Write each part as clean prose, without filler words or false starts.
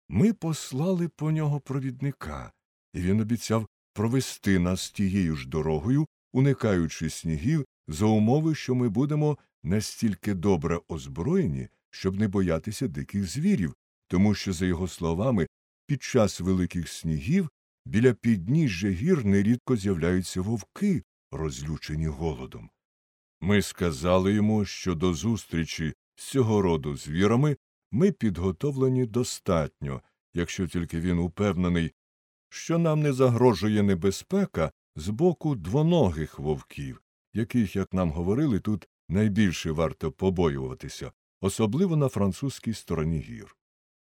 Ми послали по нього провідника, і він обіцяв провести нас тією ж дорогою, уникаючи снігів, за умови, що ми будемо настільки добре озброєні, щоб не боятися диких звірів, тому що, за його словами, під час великих снігів біля підніжжя гір нерідко з'являються вовки, розлючені голодом. Ми сказали йому, що до зустрічі з цього роду звірами ми підготовлені достатньо, якщо тільки він упевнений, що нам не загрожує небезпека з боку двоногих вовків, яких, як нам говорили, тут найбільше варто побоюватися, особливо на французькій стороні гір.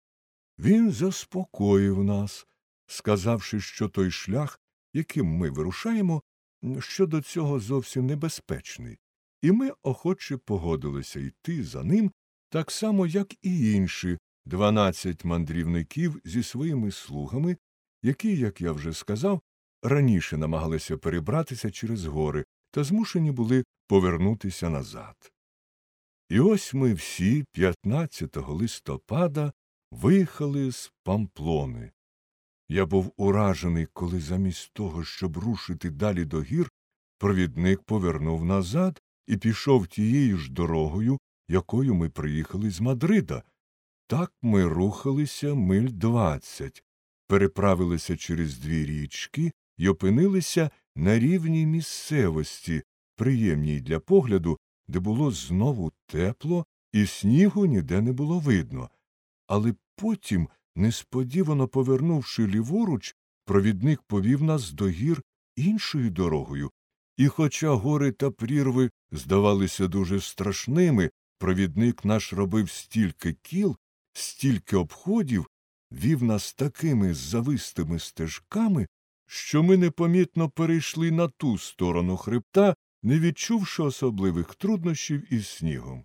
Він заспокоїв нас, сказавши, що той шлях, яким ми вирушаємо, щодо цього зовсім небезпечний, і ми охоче погодилися йти за ним, так само, як і інші 12 мандрівників зі своїми слугами, які, як я вже сказав, раніше намагалися перебратися через гори та змушені були повернутися назад. І ось ми всі 15 листопада виїхали з Памплони. Я був уражений, коли замість того, щоб рушити далі до гір, провідник повернув назад і пішов тією ж дорогою, якою ми приїхали з Мадрида. Так ми рухалися миль 20, переправилися через 2 річки і опинилися на рівній місцевості, приємній для погляду, де було знову тепло і снігу ніде не було видно. Але потім, несподівано повернувши ліворуч, провідник повів нас до гір іншою дорогою. І хоча гори та прірви здавалися дуже страшними, провідник наш робив стільки кіл, стільки обходів, вів нас такими завистими стежками, що ми непомітно перейшли на ту сторону хребта, не відчувши особливих труднощів із снігом.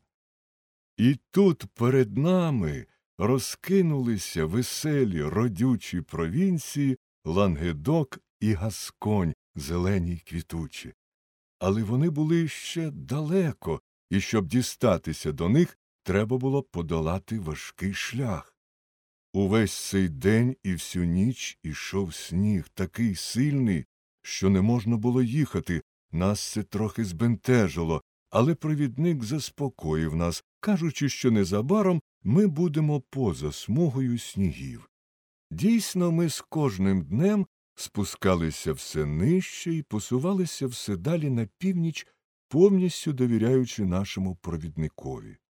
І тут перед нами розкинулися веселі родючі провінції Лангедок і Гасконь, зелені й квітучі. Але вони були ще далеко, і щоб дістатися до них, треба було подолати важкий шлях. Увесь цей день і всю ніч ішов сніг, такий сильний, що не можна було їхати, нас це трохи збентежило, але провідник заспокоїв нас, кажучи, що незабаром ми будемо поза смугою снігів. Дійсно, ми з кожним днем спускалися все нижче і посувалися все далі на північ, повністю довіряючи нашому провідникові.